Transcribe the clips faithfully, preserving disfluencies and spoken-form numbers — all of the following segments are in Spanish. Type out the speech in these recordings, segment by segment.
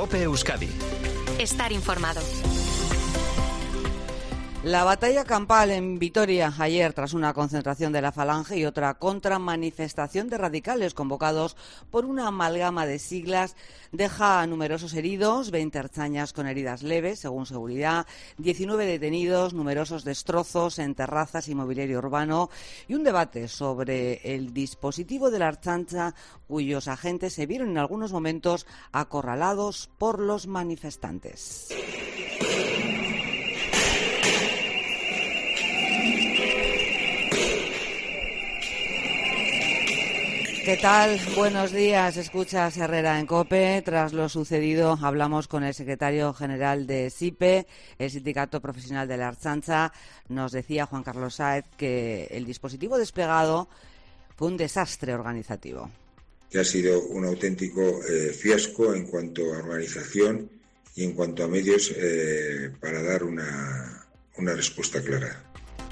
COPE Euskadi. Estar informado. La batalla campal en Vitoria ayer tras una concentración de la Falange y otra contramanifestación de radicales convocados por una amalgama de siglas deja a numerosos heridos, veinte ertzainas con heridas leves, según seguridad, diecinueve detenidos, numerosos destrozos en terrazas y mobiliario urbano y un debate sobre el dispositivo de la Ertzaintza cuyos agentes se vieron en algunos momentos acorralados por los manifestantes. ¿Qué tal? Buenos días. Escuchas Herrera en COPE. Tras lo sucedido, hablamos con el secretario general de SIPE, el Sindicato Profesional de la Ertzaintza. Nos decía Juan Carlos Sáez que el dispositivo desplegado fue un desastre organizativo. Que ha sido un auténtico eh, fiasco en cuanto a organización y en cuanto a medios eh, para dar una, una respuesta clara.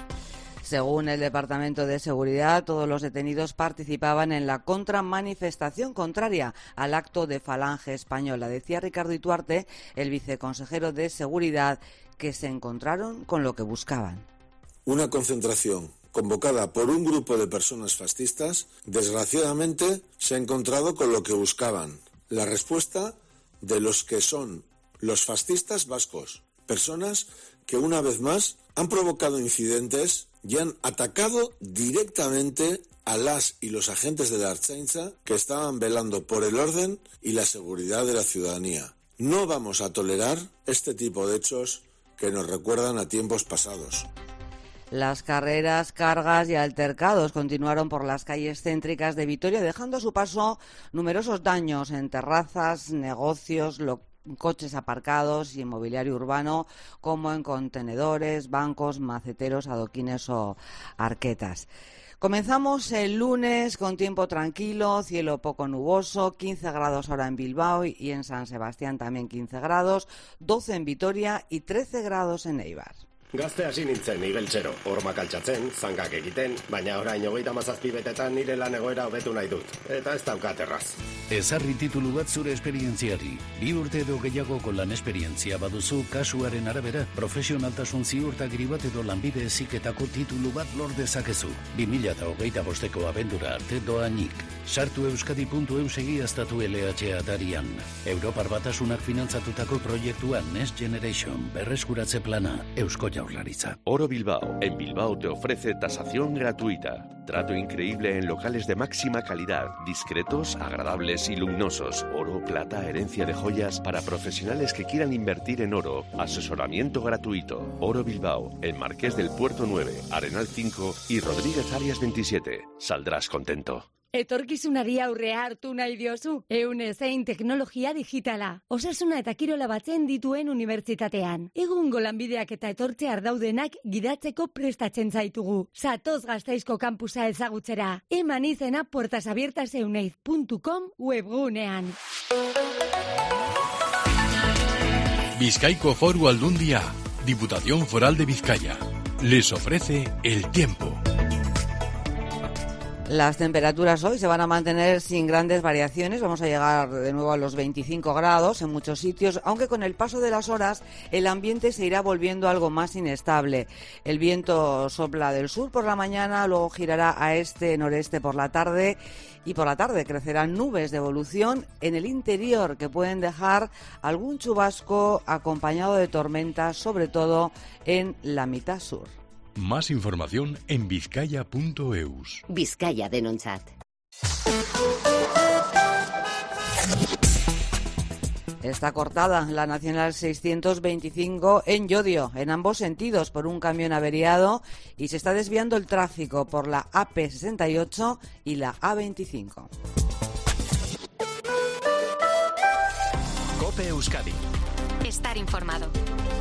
Según el Departamento de Seguridad, todos los detenidos participaban en la contramanifestación contraria al acto de Falange Española. Decía Ricardo Ituarte, el viceconsejero de Seguridad, que se encontraron con lo que buscaban. Una concentración convocada por un grupo de personas fascistas, desgraciadamente se ha encontrado con lo que buscaban. La respuesta de los que son los fascistas vascos. Personas que una vez más han provocado incidentes y han atacado directamente a las y los agentes de la Ertzaintza que estaban velando por el orden y la seguridad de la ciudadanía. No vamos a tolerar este tipo de hechos que nos recuerdan a tiempos pasados. Las carreras, cargas y altercados continuaron por las calles céntricas de Vitoria, dejando a su paso numerosos daños en terrazas, negocios, locales, coches aparcados y en mobiliario urbano, como en contenedores, bancos, maceteros, adoquines o arquetas. Comenzamos el lunes con tiempo tranquilo, cielo poco nuboso, quince grados ahora en Bilbao y en San Sebastián también quince grados, doce en Vitoria y trece grados en Eibar. Gazte hasi nintzen igeltzero, hormak altxatzen, zangak egiten, baina orain hogeita mazazpi betetan nire lan egoera hobetu nahi dut, eta ez daukat erraz. Ezarri titulu bat zure esperientziari. Bi urte edo gehiagoko lan esperientzia baduzu, kasuaren arabera, profesionaltasun ziurtagiri bat edo lanbide heziketako titulu bat lor dezakezu. bi mila hogeita bosteko abendura arte doainik. Sartu euskadi puntu eus egiaztatu L H atarian. Europar Batasunak finantzatutako proiektuan Next Generation berreskuratze plana Eusko Jaurlaritza. Oro Bilbao. En Bilbao te ofrece tasación gratuita. Trato increíble en locales de máxima calidad, discretos, agradables y luminosos. Oro, plata, herencia de joyas para profesionales que quieran invertir en oro. Asesoramiento gratuito. Oro Bilbao, en Marqués del Puerto nueve, Arenal cinco y Rodríguez Arias veintisiete. Saldrás contento. Etorkizunari aurrea hartu nahi diozu, ehun ezein teknologia digitala. Osasuna eta kirola batzen dituen unibertsitatean. Egungo lanbideak eta etortze ardaudenak gidatzeko prestatzen zaitugu. Zatoz Gasteizko kampusa ezagutzera. Eman izena puertas abiertas euneiz puntu com webgunean. Bizkaiko Foru Aldundia, Diputación Foral de Vizcaya, les ofrece el tiempo. Las temperaturas hoy se van a mantener sin grandes variaciones. Vamos a llegar de nuevo a los veinticinco grados en muchos sitios, aunque con el paso de las horas el ambiente se irá volviendo algo más inestable. El viento sopla del sur por la mañana, luego girará a este-noreste por la tarde y por la tarde crecerán nubes de evolución en el interior que pueden dejar algún chubasco acompañado de tormentas, sobre todo en la mitad sur. Más información en bizkaia punto eus. Vizcaya denontzat. Está cortada la Nacional seiscientos veinticinco en Llodio, en ambos sentidos, por un camión averiado y se está desviando el tráfico por la A P sesenta y ocho y la A veinticinco. COPE Euskadi. Estar informado.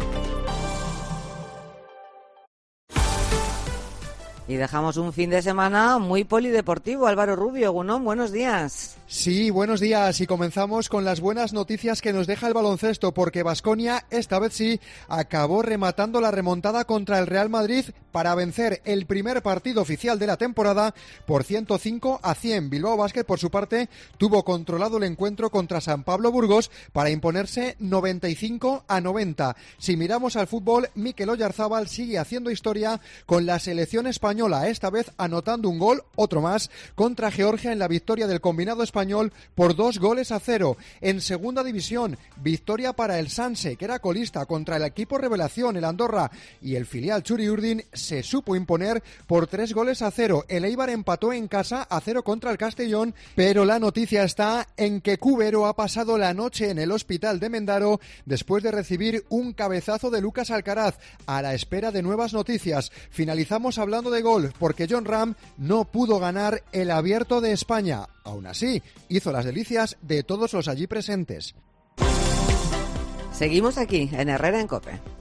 Y dejamos un fin de semana muy polideportivo. Álvaro Rubio, Gunón, buenos días. Sí, buenos días y comenzamos con las buenas noticias que nos deja el baloncesto, porque Baskonia esta vez sí acabó rematando la remontada contra el Real Madrid, para vencer el primer partido oficial de la temporada por ciento cinco a cien. Bilbao Basket, por su parte, tuvo controlado el encuentro contra San Pablo Burgos para imponerse noventa y cinco a noventa. Si miramos al fútbol, Mikel Oyarzábal sigue haciendo historia con la selección española, esta vez anotando un gol, otro más, contra Georgia en la victoria del combinado español por dos goles a cero. En segunda división, victoria para el Sanse, que era colista, contra el equipo revelación, el Andorra, y el filial Txuri Urdin se supo imponer por tres goles a cero. El Eibar empató en casa a cero contra el Castellón, pero la noticia está en que Cubero ha pasado la noche en el hospital de Mendaro después de recibir un cabezazo de Lucas Alcaraz, a la espera de nuevas noticias. Finalizamos hablando de golf, porque Jon Rahm no pudo ganar el Abierto de España. Aún así, hizo las delicias de todos los allí presentes. Seguimos aquí, en Herrera en COPE.